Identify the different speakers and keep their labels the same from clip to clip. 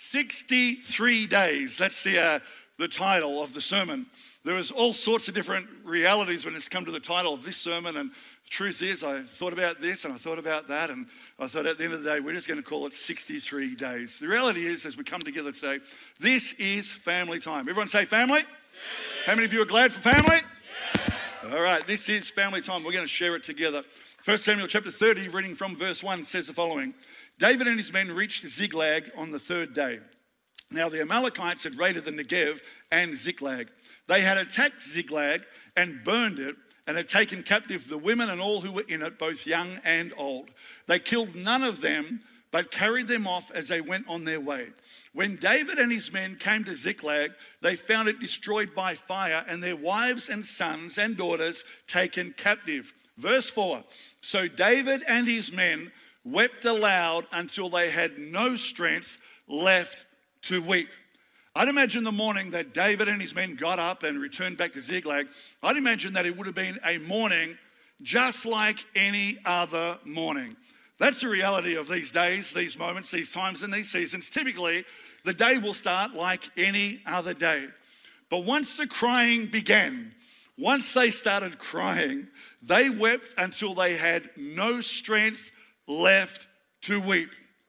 Speaker 1: 63 days. That's the title of the sermon. There was all sorts of different realities when it's come to the title of this sermon. And the truth is, I thought about this and I thought about that. And I thought at the end of the day, we're just going to call it 63 days. The reality is, as we come together today, this is family time. Everyone say family. Yeah. How many of you are glad for family? Yeah. All right, this is family time. We're going to share it together. 1 Samuel chapter 30, reading from verse 1, says the following. David and his men reached Ziklag on the third day. Now the Amalekites had raided the Negev and Ziklag. They had attacked Ziklag and burned it and had taken captive the women and all who were in it, both young and old. They killed none of them, but carried them off as they went on their way. When David and his men came to Ziklag, they found it destroyed by fire and their wives and sons and daughters taken captive. Verse 4, so David and his men wept aloud until they had no strength left to weep. I'd imagine the morning that David and his men got up and returned back to Ziklag, I'd imagine that it would have been a morning just like any other morning. That's the reality of these days, these moments, these times and these seasons. Typically, the day will start like any other day. But once the crying began, once they started crying, they wept until they had no strength left to weep.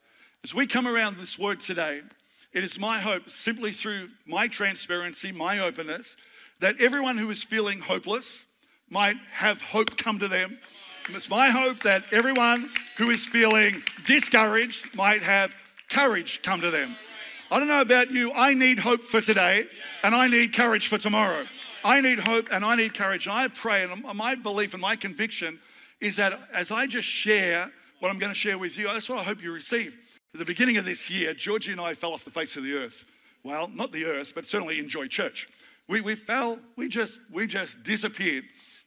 Speaker 1: As we come around this word today, it is my hope, simply through my transparency, my openness, that everyone who is feeling hopeless might have hope come to them. It's my hope that everyone who is feeling discouraged might have courage come to them. I don't know about you, I need hope for today, and I need courage for tomorrow. I need hope and I need courage. And I pray, and my belief and my conviction is that as I just share what I'm going to share with you, that's what I hope you receive. At the beginning of this year, Georgie and I fell off the face of the earth. Well, not the earth, but certainly in Joy Church. We fell, we just disappeared.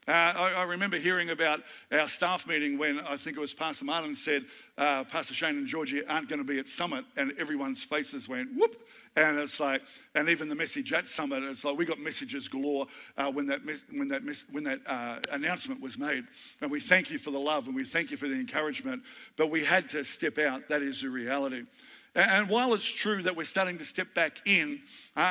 Speaker 1: I remember hearing about our staff meeting when I think it was Pastor Martin said, Pastor Shane and Georgie aren't going to be at Summit, and everyone's faces went whoop. And it's like, and even the message at Summit, it's like we got messages galore when that announcement was made. And we thank you for the love and we thank you for the encouragement. But we had to step out. That is the reality. And while it's true that we're starting to step back in,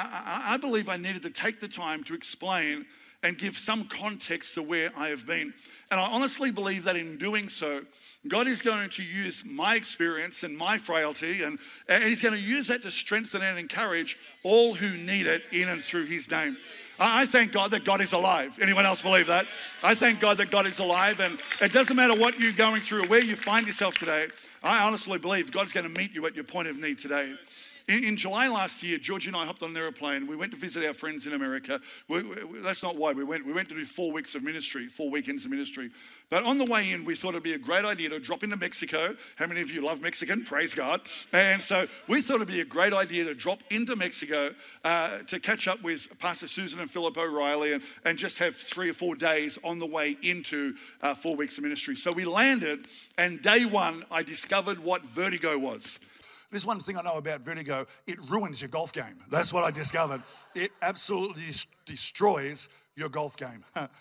Speaker 1: I believe I needed to take the time to explain and give some context to where I have been. And I honestly believe that in doing so, God is going to use my experience and my frailty, and he's going to use that to strengthen and encourage all who need it in and through his name. I thank God that God is alive. Anyone else believe that? I thank God that God is alive, and it doesn't matter what you're going through or where you find yourself today. I honestly believe God's going to meet you at your point of need today. In July last year, Georgie and I hopped on an airplane. We went to visit our friends in America. That's not why we went. We went to do 4 weeks of ministry, 4 weekends of ministry. But on the way in, we thought it'd be a great idea to drop into Mexico. How many of you love Mexican? Praise God. And so we thought it'd be a great idea to drop into Mexico to catch up with Pastor Susan and Philip O'Reilly and just have 3 or 4 days on the way into 4 weeks of ministry. So we landed, and day one, I discovered what vertigo was. There's one thing I know about vertigo. It ruins your golf game. That's what I discovered. It absolutely destroys your golf game.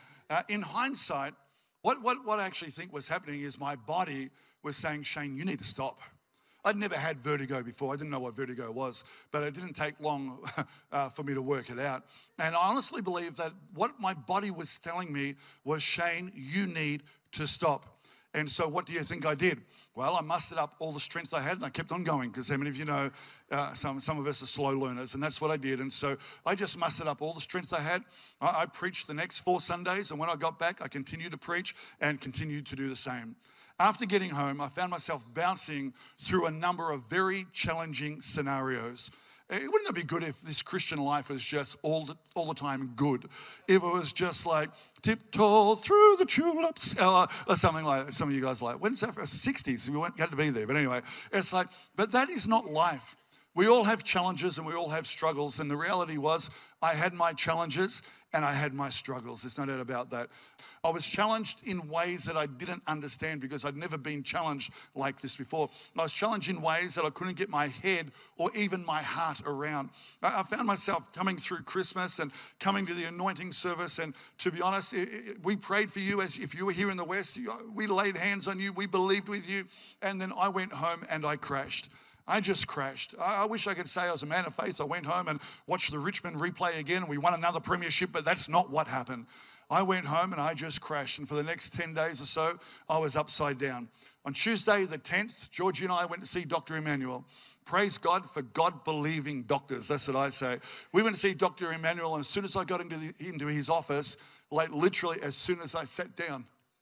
Speaker 1: In hindsight, what I actually think was happening is my body was saying, Shane, you need to stop. I'd never had vertigo before. I didn't know what vertigo was, but it didn't take long for me to work it out. And I honestly believe that what my body was telling me was, Shane, you need to stop. And so what do you think I did? Well, I mustered up all the strength I had and I kept on going because how many of you know some of us are slow learners, and that's what I did. And so I just mustered up all the strength I had. I preached the next 4 Sundays, and when I got back, I continued to preach and continued to do the same. After getting home, I found myself bouncing through a number of very challenging scenarios. Wouldn't it be good if this Christian life was just all the time good? If it was just like tiptoe through the tulips or something like that. Some of you guys are like, when's that? For 60s, we weren't going to be there. But anyway, it's like, but that is not life. We all have challenges and we all have struggles. And the reality was I had my challenges and I had my struggles. There's no doubt about that. I was challenged in ways that I didn't understand because I'd never been challenged like this before. I was challenged in ways that I couldn't get my head or even my heart around. I found myself coming through Christmas and coming to the anointing service, and to be honest, we prayed for you as if you were here in the West. We laid hands on you, we believed with you, and then I went home and I crashed. I just crashed. I wish I could say I was a man of faith. I went home and watched the Richmond replay again, and we won another premiership, but that's not what happened. I went home and I just crashed, and for the next 10 days or so, I was upside down. On Tuesday the 10th, Georgie and I went to see Dr. Emmanuel. Praise God for God-believing doctors. That's what I say. We went to see Dr. Emmanuel, and as soon as I got into his office, like literally as soon as I sat down,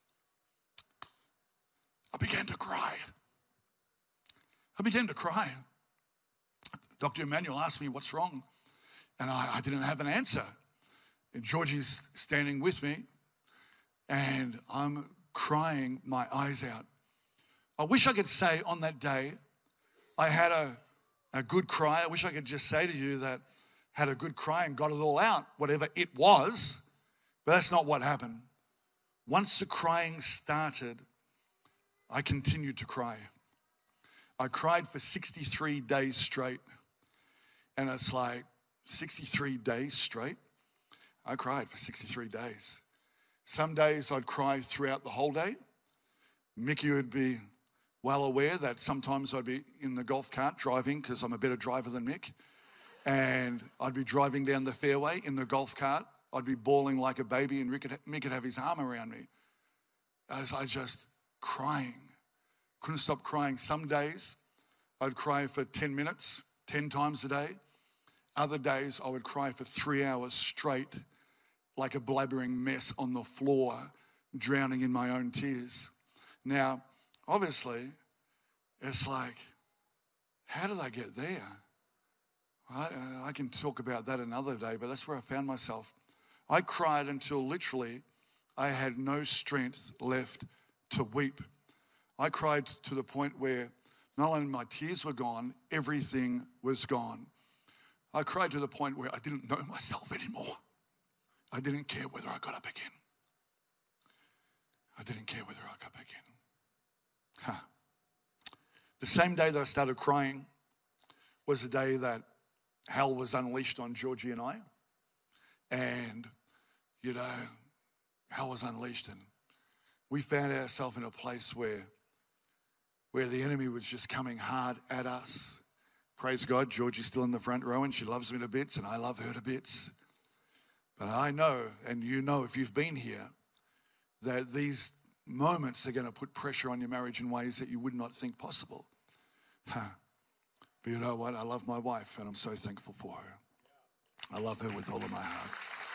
Speaker 1: I began to cry. Dr. Emmanuel asked me, what's wrong? And I didn't have an answer. And Georgie's standing with me, and I'm crying my eyes out. I wish I could say on that day I had a good cry. I wish I could just say to you that I had a good cry and got it all out, whatever it was, but that's not what happened. Once the crying started, I continued to cry. I cried for 63 days straight. And it's like, 63 days straight? I cried for 63 days. Some days I'd cry throughout the whole day. Mickey would be well aware that sometimes I'd be in the golf cart driving, because I'm a better driver than Mick. And I'd be driving down the fairway in the golf cart. I'd be bawling like a baby, and Mick could have his arm around me. As I just crying. Couldn't stop crying. Some days I'd cry for 10 minutes, 10 times a day. Other days I would cry for 3 hours straight, like a blabbering mess on the floor, drowning in my own tears. Now, obviously, it's like, how did I get there? I can talk about that another day, but that's where I found myself. I cried until literally I had no strength left to weep. I cried to the point where not only my tears were gone, everything was gone. I cried to the point where I didn't know myself anymore. I didn't care whether I got up again. The same day that I started crying was the day that hell was unleashed on Georgie and I. And, hell was unleashed, and we found ourselves in a place where the enemy was just coming hard at us. Praise God, Georgie's still in the front row, and she loves me to bits, and I love her to bits. But I know, and you know if you've been here, that these moments are going to put pressure on your marriage in ways that you would not think possible. But you know what? I love my wife, and I'm so thankful for her. I love her with all of my heart.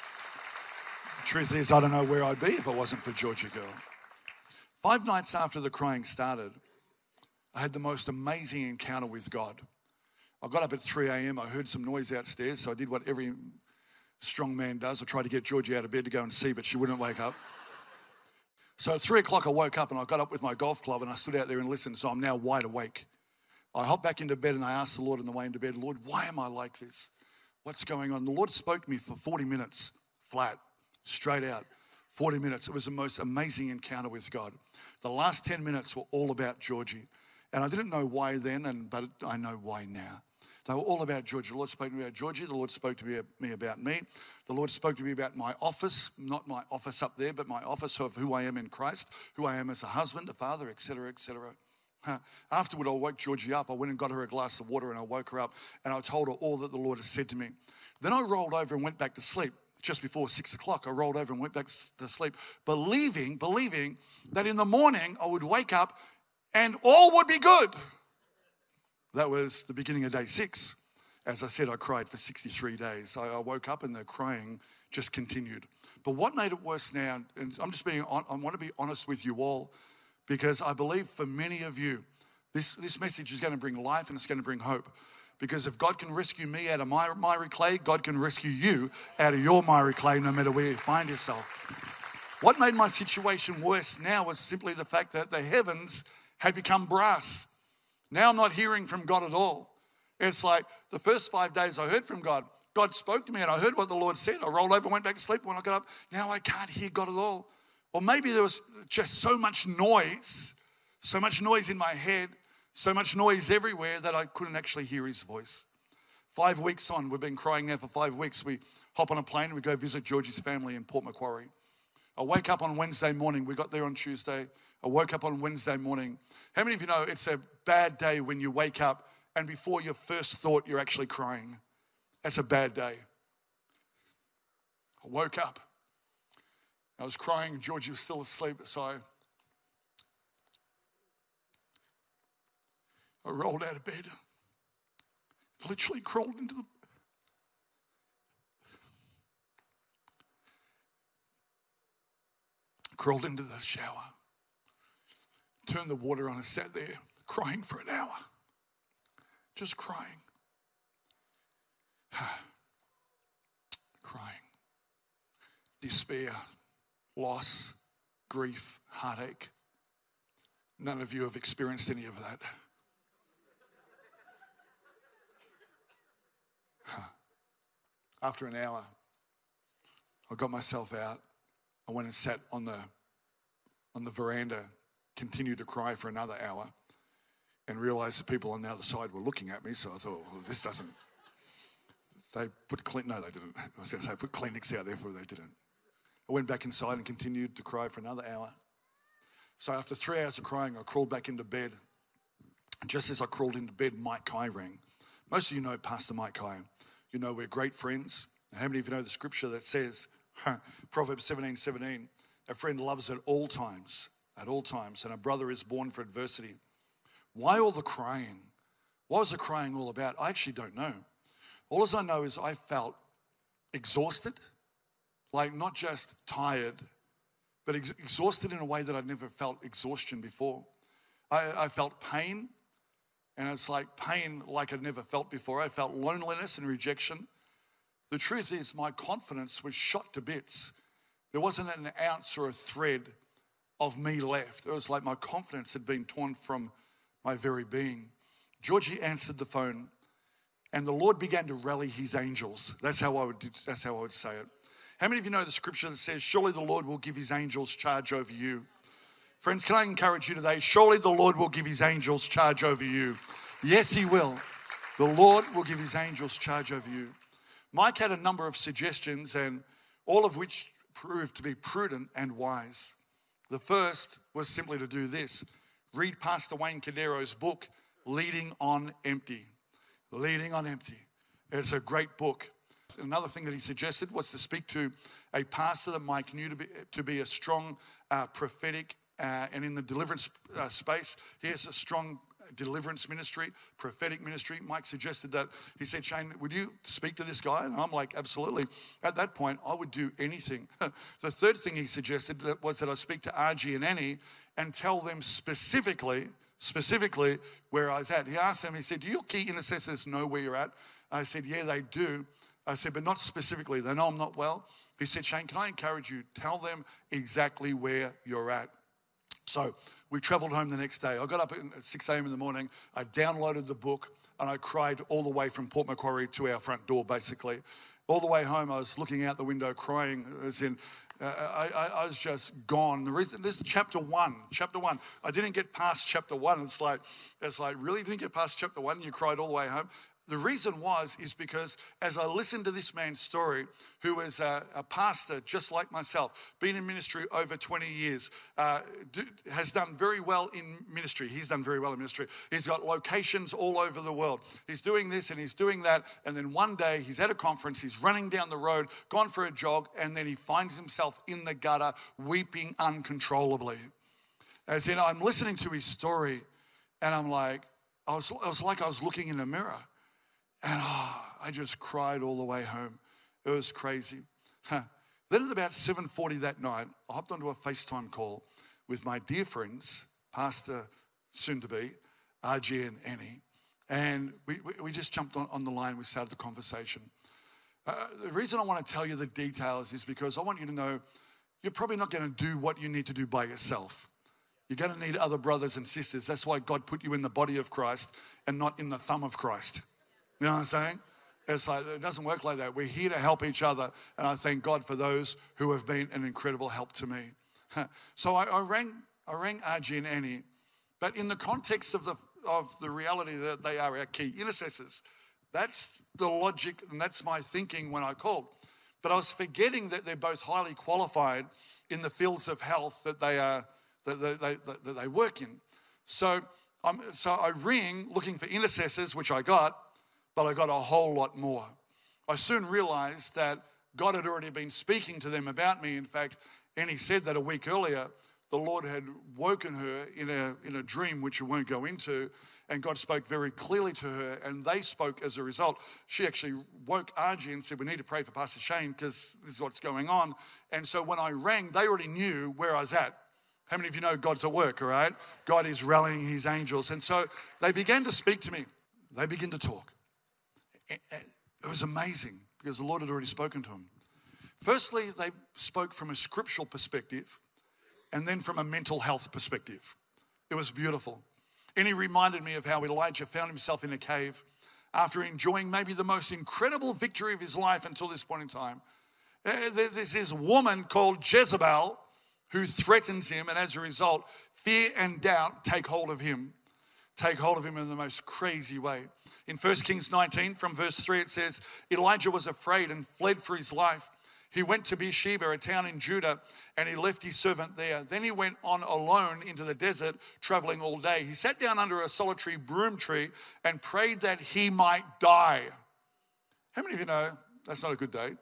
Speaker 1: The truth is, I don't know where I'd be if it wasn't for Georgie girl. 5 nights after the crying started, I had the most amazing encounter with God. I got up at 3 a.m. I heard some noise outstairs, so I did what every strong man does. I tried to get Georgie out of bed to go and see, but she wouldn't wake up. So at 3 o'clock, I woke up and I got up with my golf club and I stood out there and listened, so I'm now wide awake. I hopped back into bed and I asked the Lord on the way into bed, Lord, why am I like this? What's going on? The Lord spoke to me for 40 minutes, flat, straight out. 40 minutes. It was the most amazing encounter with God. The last 10 minutes were all about Georgie. And I didn't know why then, but I know why now. They were all about Georgie. The Lord spoke to me about Georgie. The Lord spoke to me about me. The Lord spoke to me about my office, not my office up there, but my office of who I am in Christ, who I am as a husband, a father, etc., etc. Afterward, I woke Georgie up. I went and got her a glass of water and I woke her up and I told her all that the Lord has said to me. Then I rolled over and went back to sleep. Just before 6 o'clock, I rolled over and went back to sleep, believing that in the morning I would wake up and all would be good. That was the beginning of day 6. As I said, I cried for 63 days. I woke up and the crying just continued. But what made it worse now, and I want to be honest with you all, because I believe for many of you, this message is going to bring life and it's going to bring hope. Because if God can rescue me out of my miry clay, God can rescue you out of your miry clay, no matter where you find yourself. What made my situation worse now was simply the fact that the heavens had become brass. Now I'm not hearing from God at all. It's like the first 5 days I heard from God. God spoke to me and I heard what the Lord said. I rolled over, went back to sleep. When I got up, now I can't hear God at all. Or maybe there was just so much noise in my head, so much noise everywhere that I couldn't actually hear his voice. 5 weeks on, we've been crying now for 5 weeks. We hop on a plane and we go visit Georgie's family in Port Macquarie. I wake up on Wednesday morning. We got there on Tuesday. I woke up on Wednesday morning. How many of you know it's a bad day when you wake up and before your first thought, you're actually crying. That's a bad day. I woke up. I was crying. Georgie was still asleep, so I rolled out of bed. Literally crawled into the shower. Turned the water on and sat there crying for an hour. Just crying. Crying. Despair, loss, grief, heartache. None of you have experienced any of that. After an hour, I got myself out. I went and sat on the veranda, continued to cry for another hour, and realized the people on the other side were looking at me. So I thought, well, this doesn't. They put no, they didn't. I was going to say put Kleenex out there, but they didn't. I went back inside and continued to cry for another hour. So after 3 hours of crying, I crawled back into bed. Just as I crawled into bed, Mike Kai rang. Most of you know Pastor Mike Kai. You know we're great friends. How many of you know the scripture that says, Proverbs 17:17, a friend loves at all times, and a brother is born for adversity. Why all the crying? What was the crying all about? I actually don't know. All I know is I felt exhausted, like not just tired, but exhausted in a way that I'd never felt exhaustion before. I felt pain. And it's like pain like I'd never felt before. I felt loneliness and rejection. The truth is my confidence was shot to bits. There wasn't an ounce or a thread of me left. It was like my confidence had been torn from my very being. Georgie answered the phone, and the Lord began to rally his angels. That's how I would say it. How many of you know the scripture that says, surely the Lord will give his angels charge over you? Friends, can I encourage you today? Surely the Lord will give his angels charge over you. Yes, he will. The Lord will give his angels charge over you. Mike had a number of suggestions, and all of which proved to be prudent and wise. The first was simply to do this. Read Pastor Wayne Cadero's book, Leading on Empty. Leading on Empty. It's a great book. Another thing that he suggested was to speak to a pastor that Mike knew to be a strong prophetic and in the deliverance space. He has a strong deliverance ministry, prophetic ministry. Mike suggested that. He said, Shane, would you speak to this guy? And I'm like, absolutely. At that point, I would do anything. The third thing he suggested was that I speak to RG and Annie and tell them specifically where I was at. He asked them, he said, do your key intercessors know where you're at? I said, yeah, they do. I said, but not specifically. They know I'm not well. He said, Shane, can I encourage you? Tell them exactly where you're at. So we traveled home the next day. I got up at 6 a.m. in the morning. I downloaded the book, and I cried all the way from Port Macquarie to our front door, basically. All the way home, I was looking out the window crying, as in, I was just gone. The reason, this is chapter one. I didn't get past chapter 1. It's like, really didn't get past chapter 1? You cried all the way home? The reason is because as I listened to this man's story, who is a pastor just like myself, been in ministry over 20 years, has done very well in ministry. He's done very well in ministry. He's got locations all over the world. He's doing this and he's doing that. And then one day he's at a conference, he's running down the road, gone for a jog, and then he finds himself in the gutter weeping uncontrollably. As in, I'm listening to his story and I'm like, I was like I was looking in a mirror. And I just cried all the way home. It was crazy. Then at about 7:40 that night, I hopped onto a FaceTime call with my dear friends, Pastor soon-to-be, RG and Annie. And we just jumped on the line. We started the conversation. The reason I want to tell you the details is because I want you to know you're probably not going to do what you need to do by yourself. You're going to need other brothers and sisters. That's why God put you in the body of Christ and not in the thumb of Christ. You know what I'm saying? It's like, it doesn't work like that. We're here to help each other, and I thank God for those who have been an incredible help to me. So I rang RG and Annie, but in the context of the reality that they are our key intercessors, that's the logic and that's my thinking when I called. But I was forgetting that they're both highly qualified in the fields of health that they work in. So So I ring looking for intercessors, which I got, but I got a whole lot more. I soon realized that God had already been speaking to them about me. In fact, Annie said that a week earlier, the Lord had woken her in a dream, which we won't go into, and God spoke very clearly to her, and they spoke as a result. She actually woke Archie and said, we need to pray for Pastor Shane because this is what's going on. And so when I rang, they already knew where I was at. How many of you know God's at work, all right? God is rallying his angels. And so they began to speak to me. They began to talk. It was amazing because the Lord had already spoken to them. Firstly, they spoke from a scriptural perspective and then from a mental health perspective. It was beautiful. And he reminded me of how Elijah found himself in a cave after enjoying maybe the most incredible victory of his life until this point in time. There's this woman called Jezebel who threatens him, and as a result, fear and doubt take hold of him in the most crazy way. In 1 Kings 19, from verse 3, it says, Elijah was afraid and fled for his life. He went to Beersheba, a town in Judah, and he left his servant there. Then he went on alone into the desert, traveling all day. He sat down under a solitary broom tree and prayed that he might die. How many of you know that's not a good day?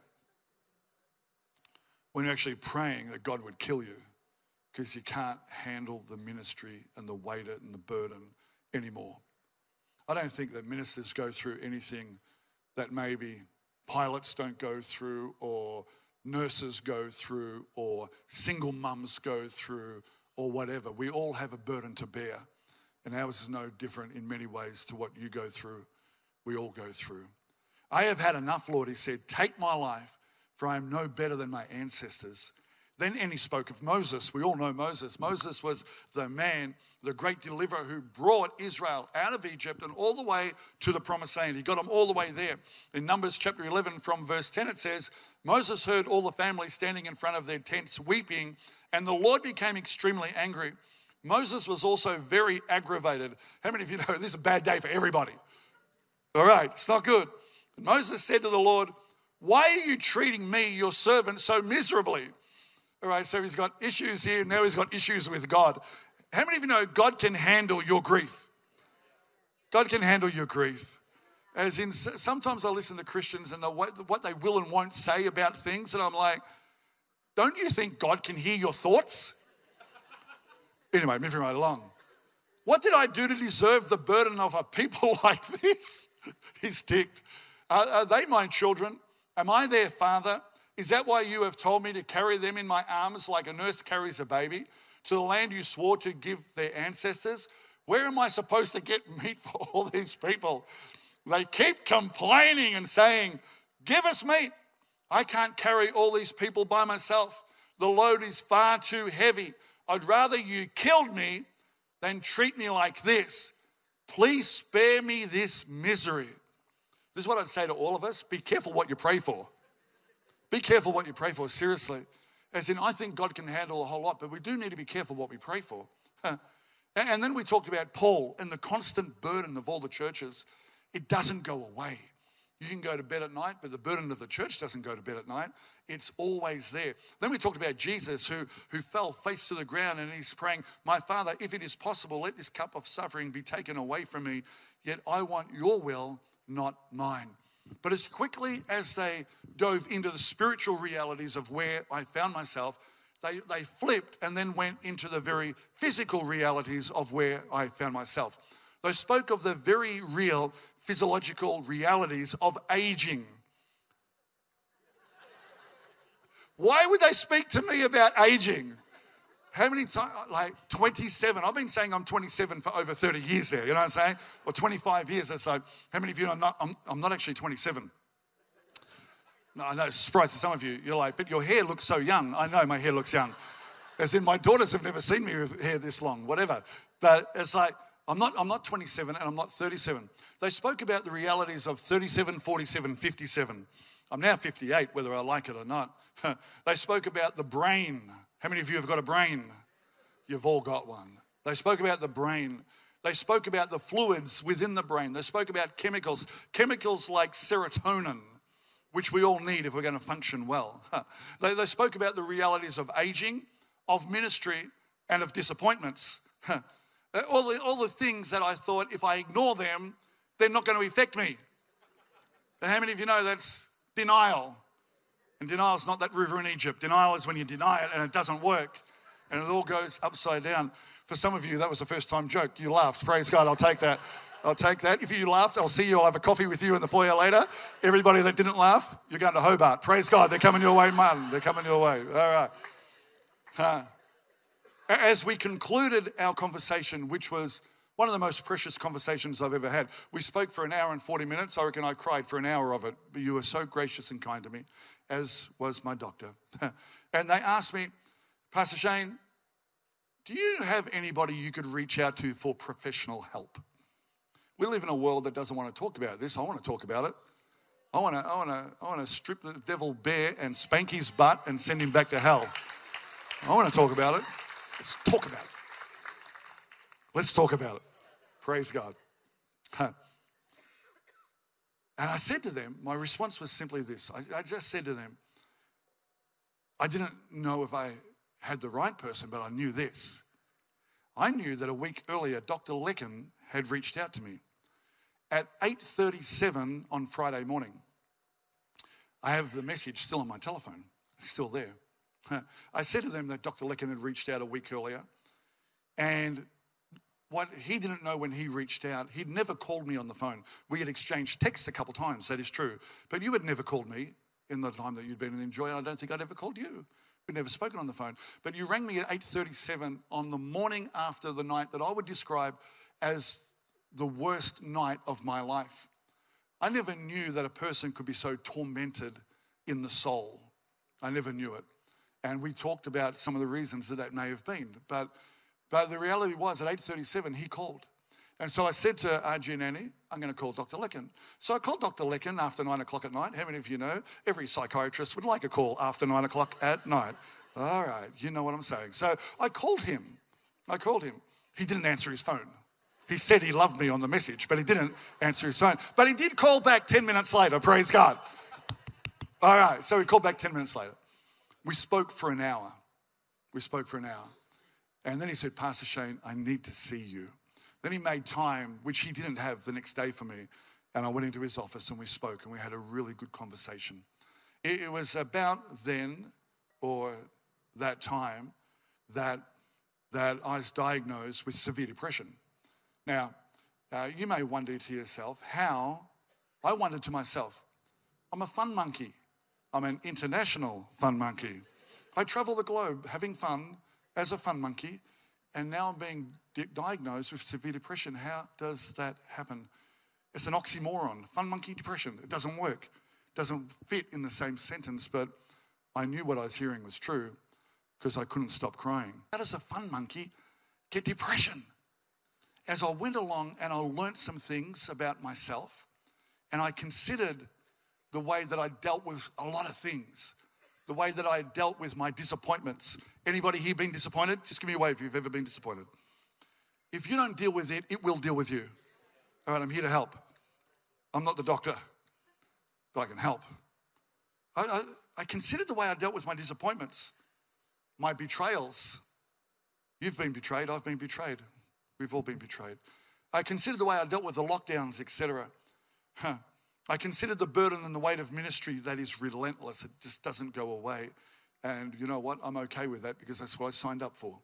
Speaker 1: When you're actually praying that God would kill you because you can't handle the ministry and the weight and the burden anymore. I don't think that ministers go through anything that maybe pilots don't go through, or nurses go through, or single mums go through, or whatever. We all have a burden to bear, and ours is no different in many ways to what you go through. We all go through. I have had enough, Lord, he said, take my life, for I am no better than my ancestors. Then he spoke of Moses. We all know Moses. Moses was the man, the great deliverer who brought Israel out of Egypt and all the way to the promised land. He got them all the way there. In Numbers chapter 11 from verse 10 it says, Moses heard all the family standing in front of their tents weeping, and the Lord became extremely angry. Moses was also very aggravated. How many of you know this is a bad day for everybody? All right, it's not good. Moses said to the Lord, why are you treating me, your servant, so miserably? All right, so he's got issues here. Now he's got issues with God. How many of you know God can handle your grief? God can handle your grief. As in, sometimes I listen to Christians and what they will and won't say about things, and I'm like, don't you think God can hear your thoughts? Anyway, moving right along. What did I do to deserve the burden of a people like this? He's ticked. Are they my children? Am I their father? Is that why you have told me to carry them in my arms like a nurse carries a baby to the land you swore to give their ancestors? Where am I supposed to get meat for all these people? They keep complaining and saying, give us meat. I can't carry all these people by myself. The load is far too heavy. I'd rather you killed me than treat me like this. Please spare me this misery. This is what I'd say to all of us. Be careful what you pray for. Be careful what you pray for, seriously. As in, I think God can handle a whole lot, but we do need to be careful what we pray for. And then we talked about Paul and the constant burden of all the churches. It doesn't go away. You can go to bed at night, but the burden of the church doesn't go to bed at night. It's always there. Then we talked about Jesus who fell face to the ground, and he's praying, my Father, if it is possible, let this cup of suffering be taken away from me. Yet I want your will, not mine. But as quickly as they dove into the spiritual realities of where I found myself, they flipped and then went into the very physical realities of where I found myself. They spoke of the very real physiological realities of aging. Why would they speak to me about aging? How many times? Like 27. I've been saying I'm 27 for over 30 years there, you know what I'm saying? Or 25 years. It's like, how many of you know I'm not actually 27? No, I know, it's a surprise to some of you. You're like, but your hair looks so young. I know my hair looks young. As in, my daughters have never seen me with hair this long, whatever. But it's like, I'm not 27 and I'm not 37. They spoke about the realities of 37, 47, 57. I'm now 58, whether I like it or not. They spoke about the brain. How many of you have got a brain? You've all got one. They spoke about the brain. They spoke about the fluids within the brain. They spoke about chemicals like serotonin, which we all need if we're going to function well. They spoke about the realities of aging, of ministry, and of disappointments.
Speaker 2: All the things that I thought if I ignore them, they're not going to affect me. But how many of you know that's denial? And denial is not that river in Egypt. Denial is when you deny it and it doesn't work. And it all goes upside down. For some of you, that was a first-time joke. You laughed. Praise God, I'll take that. I'll take that. If you laughed, I'll see you. I'll have a coffee with you in the foyer later. Everybody that didn't laugh, you're going to Hobart. Praise God, they're coming your way, man. They're coming your way. All right. As we concluded our conversation, which was one of the most precious conversations I've ever had, we spoke for an hour and 40 minutes. I reckon I cried for an hour of it. But you were so gracious and kind to me, as was my doctor. And they asked me, Pastor Shane, do you have anybody you could reach out to for professional help? We live in a world that doesn't want to talk about this. I want to talk about it. I want to strip the devil bare and spank his butt and send him back to hell. I want to talk about it. Let's talk about it. Let's talk about it. Praise God. And I said to them, my response was simply this. I just said to them, I didn't know if I had the right person, but I knew this. I knew that a week earlier, Dr. Lecken had reached out to me. At 8:37 on Friday morning, I have the message still on my telephone. It's still there. I said to them that Dr. Lecken had reached out a week earlier, and what he didn't know when he reached out, he'd never called me on the phone. We had exchanged texts a couple times, that is true, but you had never called me in the time that you'd been in Enjoy, and I don't think I'd ever called you. We'd never spoken on the phone. But you rang me at 8:37 on the morning after the night that I would describe as the worst night of my life. I never knew that a person could be so tormented in the soul. I never knew it. And we talked about some of the reasons that may have been. But the reality was at 8:37, he called. And so I said to RG and Annie, I'm going to call Dr. Lecken. So I called Dr. Lecken after 9 o'clock at night. How many of you know every psychiatrist would like a call after 9 o'clock at night? All right, you know what I'm saying. So I called him. He didn't answer his phone. He said he loved me on the message, but he didn't answer his phone. But he did call back 10 minutes later, praise God. All right, so he called back 10 minutes later. We spoke for an hour. And then he said, Pastor Shane, I need to see you. Then he made time, which he didn't have the next day for me. And I went into his office and we spoke and we had a really good conversation. It was about then, or that time, that I was diagnosed with severe depression. Now, you may wonder to yourself how. I wondered to myself, I'm a fun monkey. I'm an international fun monkey. I travel the globe having fun as a fun monkey, and now I'm being diagnosed with severe depression. How does that happen? It's an oxymoron. Fun monkey depression. It doesn't work. It doesn't fit in the same sentence, but I knew what I was hearing was true because I couldn't stop crying. How does a fun monkey get depression? As I went along and I learnt some things about myself, and I considered the way that I dealt with a lot of things, the way that I dealt with my disappointments. Anybody here been disappointed? Just give me a wave if you've ever been disappointed. If you don't deal with it, it will deal with you. All right, I'm here to help. I'm not the doctor, but I can help. I considered the way I dealt with my disappointments, my betrayals. You've been betrayed, I've been betrayed. We've all been betrayed. I considered the way I dealt with the lockdowns, etc. I considered the burden and the weight of ministry that is relentless. It just doesn't go away. And you know what? I'm okay with that because that's what I signed up for.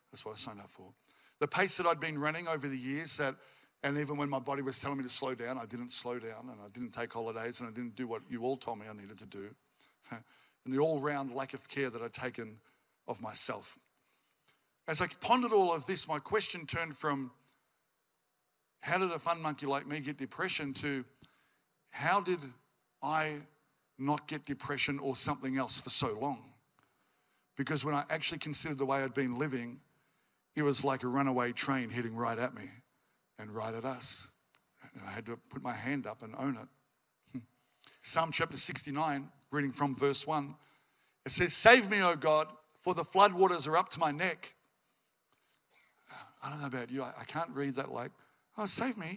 Speaker 2: The pace that I'd been running over the years, and even when my body was telling me to slow down, I didn't slow down, and I didn't take holidays, and I didn't do what you all told me I needed to do. And the all-round lack of care that I'd taken of myself. As I pondered all of this, my question turned from how did a fun monkey like me get depression to how did I not get depression or something else for so long? Because when I actually considered the way I'd been living, it was like a runaway train heading right at me and right at us. And I had to put my hand up and own it. Psalm chapter 69, reading from verse 1, it says, "Save me, O God, for the floodwaters are up to my neck." I don't know about you, I can't read that like, oh, save me.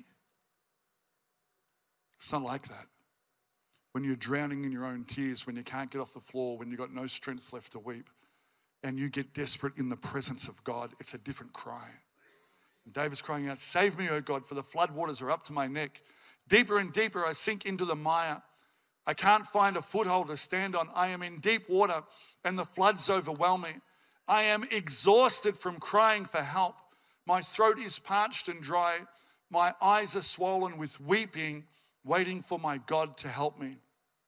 Speaker 2: It's not like that. When you're drowning in your own tears, when you can't get off the floor, when you've got no strength left to weep, and you get desperate in the presence of God, it's a different cry. And David's crying out, "Save me, O God, for the flood waters are up to my neck. Deeper and deeper I sink into the mire. I can't find a foothold to stand on. I am in deep water and the floods overwhelm me. I am exhausted from crying for help. My throat is parched and dry. My eyes are swollen with weeping, waiting for my God to help me."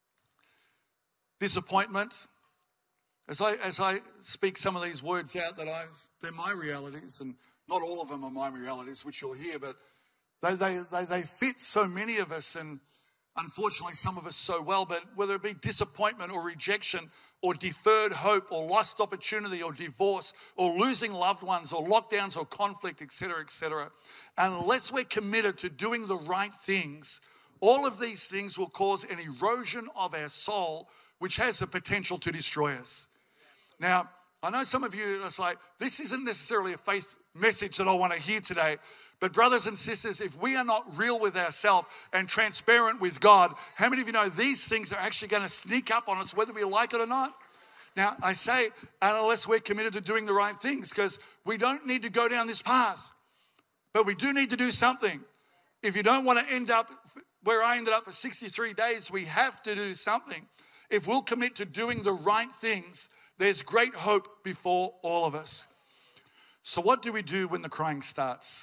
Speaker 2: Disappointment. As I speak some of these words out they're my realities, and not all of them are my realities, which you'll hear, but they fit so many of us, and unfortunately some of us so well. But whether it be disappointment or rejection or deferred hope or lost opportunity or divorce or losing loved ones or lockdowns or conflict, etc., unless we're committed to doing the right things, all of these things will cause an erosion of our soul, which has the potential to destroy us. Now, I know some of you are like, this isn't necessarily a faith message that I want to hear today. But brothers and sisters, if we are not real with ourselves and transparent with God, how many of you know these things are actually going to sneak up on us whether we like it or not? Now, I say, unless we're committed to doing the right things, because we don't need to go down this path. But we do need to do something. If you don't want to end up where I ended up for 63 days, we have to do something. If we'll commit to doing the right things, there's great hope before all of us. So what do we do when the crying starts?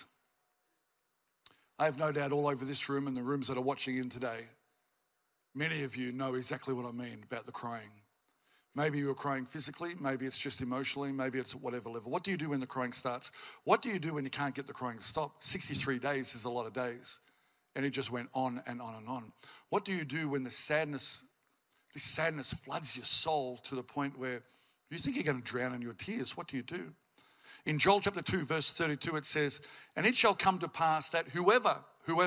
Speaker 2: I have no doubt all over this room and the rooms that are watching in today, many of you know exactly what I mean about the crying. Maybe you're crying physically, maybe it's just emotionally, maybe it's at whatever level. What do you do when the crying starts? What do you do when you can't get the crying to stop? 63 days is a lot of days. And it just went on and on and on. What do you do when this sadness floods your soul to the point where you think you're going to drown in your tears? What do you do? In Joel chapter 2, verse 32, it says, "And it shall come to pass that whoever,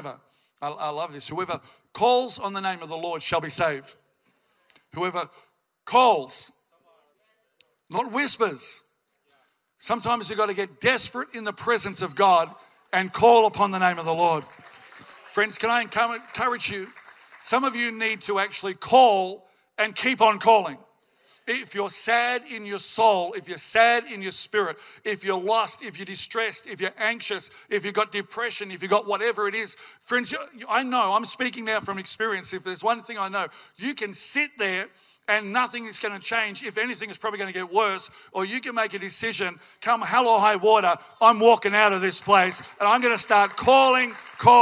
Speaker 2: I love this, whoever calls on the name of the Lord shall be saved." Whoever calls, not whispers. Sometimes you've got to get desperate in the presence of God and call upon the name of the Lord. Friends, can I encourage you? Some of you need to actually call and keep on calling. If you're sad in your soul, if you're sad in your spirit, if you're lost, if you're distressed, if you're anxious, if you've got depression, if you've got whatever it is, friends, I know, I'm speaking now from experience. If there's one thing I know, you can sit there and nothing is going to change. If anything, it's probably going to get worse. Or you can make a decision, come hell or high water, I'm walking out of this place and I'm going to start calling.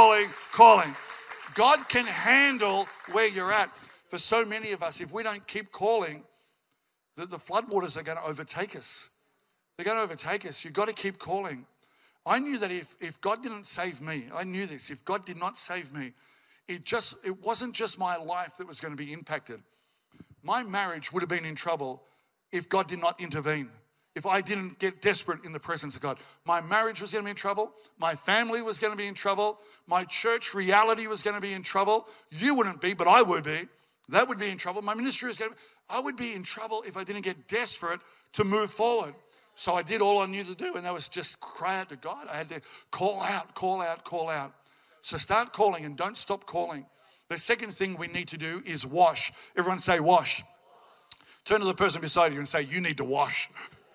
Speaker 2: God can handle where you're at. For so many of us, if we don't keep calling, the floodwaters are going to overtake us. They're going to overtake us. You've got to keep calling. I knew that if God didn't save me, I knew this. If God did not save me, it wasn't just my life that was going to be impacted. My marriage would have been in trouble if God did not intervene. If I didn't get desperate in the presence of God. My marriage was going to be in trouble. My family was going to be in trouble. My church reality was going to be in trouble. You wouldn't be, but I would be. That would be in trouble. My ministry was going to be. I would be in trouble if I didn't get desperate to move forward. So I did all I knew to do, and that was just cry out to God. I had to call out. So start calling and don't stop calling. The second thing we need to do is wash. Everyone say wash. Turn to the person beside you and say, you need to wash.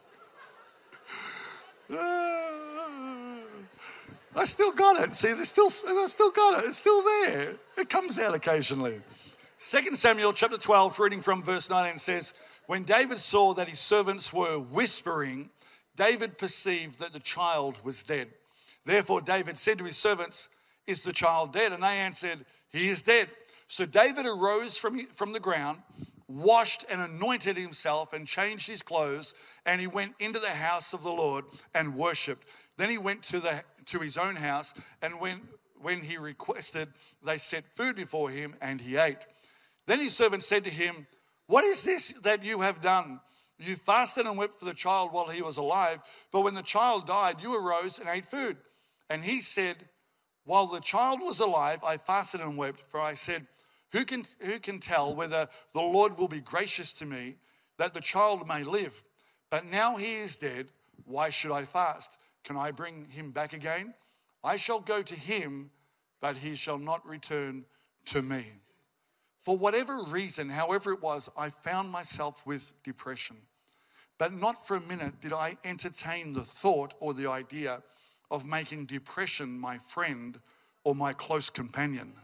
Speaker 2: I still got it. See, I still got it. It's still there. It comes out occasionally. 2 Samuel chapter 12, reading from verse 19 says, "When David saw that his servants were whispering, David perceived that the child was dead. Therefore David said to his servants, 'Is the child dead?' And they answered, 'He is dead.' So David arose from the ground, washed and anointed himself and changed his clothes, and he went into the house of the Lord and worshipped. Then he went to his own house, and when he requested, they set food before him, and he ate. Then his servant said to him, 'What is this that you have done? You fasted and wept for the child while he was alive, but when the child died, you arose and ate food.' And he said, 'While the child was alive, I fasted and wept, for I said, who can tell whether the Lord will be gracious to me, that the child may live? But now he is dead, why should I fast? Can I bring him back again? I shall go to him, but he shall not return to me.' For whatever reason, however it was, I found myself with depression. But not for a minute did I entertain the thought or the idea of making depression my friend or my close companion.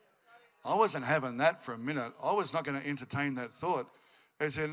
Speaker 2: I wasn't having that for a minute. I was not going to entertain that thought. I said,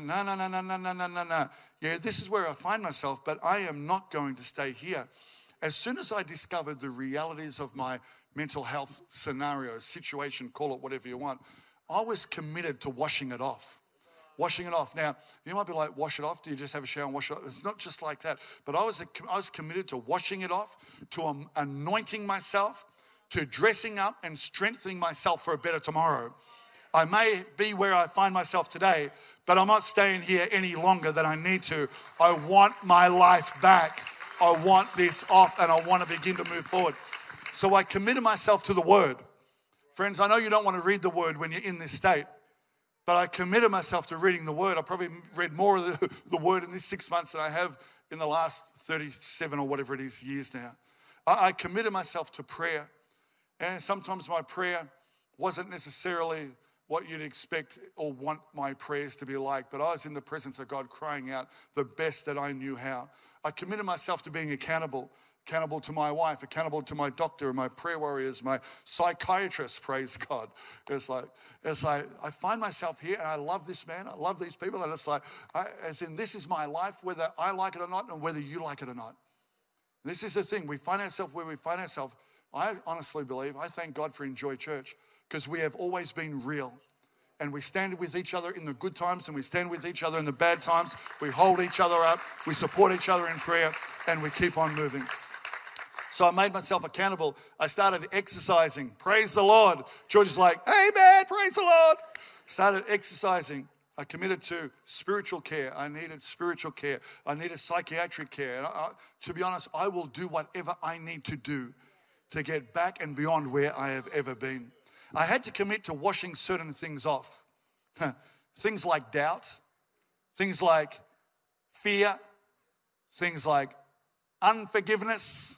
Speaker 2: no. Yeah, this is where I find myself, but I am not going to stay here. As soon as I discovered the realities of my mental health scenario, situation, call it whatever you want, I was committed to washing it off. Washing it off. Now, you might be like, wash it off? Do you just have a shower and wash it off? It's not just like that. But I was committed to washing it off, to anointing myself, to dressing up and strengthening myself for a better tomorrow. I may be where I find myself today, but I'm not staying here any longer than I need to. I want my life back. I want this off, and I want to begin to move forward. So I committed myself to the Word. Friends, I know you don't want to read the Word when you're in this state, but I committed myself to reading the Word. I probably read more of the Word in these 6 months than I have in the last 37 or whatever it is years now. I committed myself to prayer. And sometimes my prayer wasn't necessarily what you'd expect or want my prayers to be like, but I was in the presence of God crying out the best that I knew how. I committed myself to being accountable to my wife, accountable to my doctor, my prayer warriors, my psychiatrist, praise God. It's like I find myself here, and I love this man, I love these people, and it's like, as in this is my life, whether I like it or not, and whether you like it or not. This is the thing, we find ourselves where we find ourselves. I honestly believe, I thank God for Enjoy Church, because we have always been real. And we stand with each other in the good times, and we stand with each other in the bad times. We hold each other up, we support each other in prayer, and we keep on moving. So I made myself accountable. I started exercising. Praise the Lord. George is like, amen, praise the Lord. Started exercising. I committed to spiritual care. I needed spiritual care. I needed psychiatric care. And to be honest, I will do whatever I need to do to get back and beyond where I have ever been. I had to commit to washing certain things off. Things like doubt, things like fear, things like unforgiveness.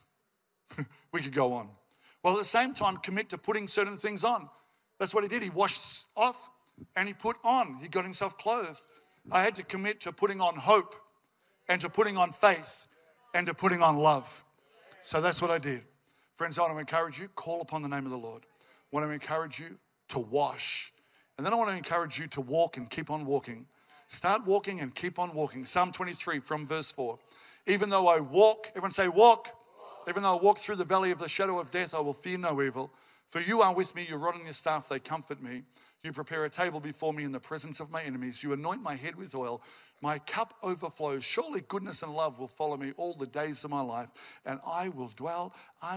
Speaker 2: We could go on. Well, at the same time, commit to putting certain things on. That's what he did. He washed off and he put on. He got himself clothed. I had to commit to putting on hope and to putting on faith and to putting on love. So that's what I did. Friends, I want to encourage you, call upon the name of the Lord. I want to encourage you to wash. And then I want to encourage you to walk and keep on walking. Start walking and keep on walking. Psalm 23 from verse 4. Even though I walk, everyone say walk. Even though I walk through the valley of the shadow of death, I will fear no evil. For you are with me, your rod and your staff, they comfort me. You prepare a table before me in the presence of my enemies. You anoint my head with oil. My cup overflows. Surely goodness and love will follow me all the days of my life. And I will dwell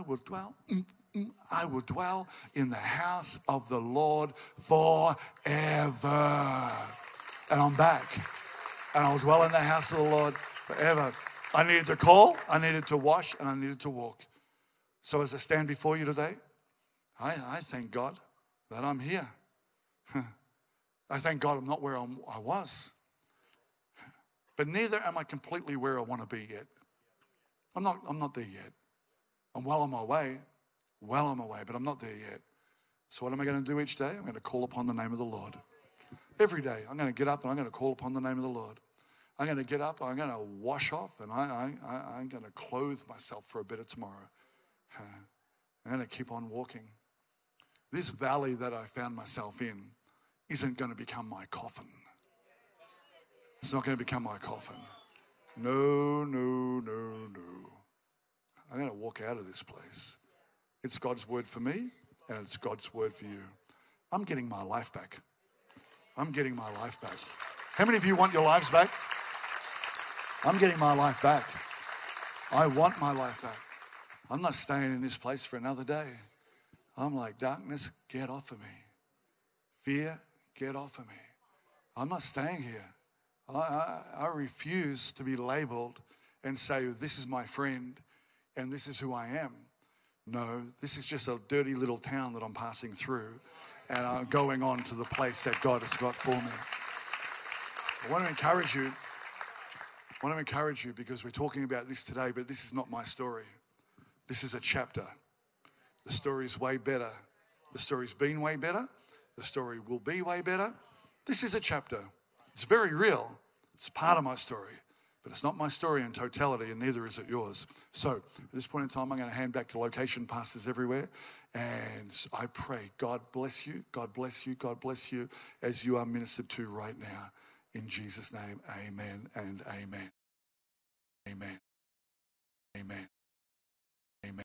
Speaker 2: in the house of the Lord forever. And I'm back. And I'll dwell in the house of the Lord forever. I needed to call, I needed to wash, and I needed to walk. So as I stand before you today, I thank God that I'm here. I thank God I'm not where I was. But neither am I completely where I want to be yet. I'm not there yet. I'm well on my way, but I'm not there yet. So what am I going to do each day? I'm going to call upon the name of the Lord. Every day, I'm going to get up and I'm going to call upon the name of the Lord. I'm going to get up, I'm going to wash off, and I'm going to clothe myself for a better tomorrow. I'm going to keep on walking. This valley that I found myself in isn't going to become my coffin. It's not going to become my coffin. No. I'm going to walk out of this place. It's God's word for me, and it's God's word for you. I'm getting my life back. I'm getting my life back. How many of you want your lives back? I'm getting my life back. I want my life back. I'm not staying in this place for another day. I'm like, darkness, get off of me. Fear, get off of me. I'm not staying here. I refuse to be labeled and say, this is my friend and this is who I am. No, this is just a dirty little town that I'm passing through, and I'm going on to the place that God has got for me. I want to encourage you because we're talking about this today, but this is not my story. This is a chapter. The story is way better. The story's been way better. The story will be way better. This is a chapter. It's very real. It's part of my story, but But it's not my story in totality, and neither is it yours. So at this point in time, I'm going to hand back to location pastors everywhere. And I pray, God bless you, God bless you, God bless you as you are ministered to right now. In Jesus' name, amen and amen.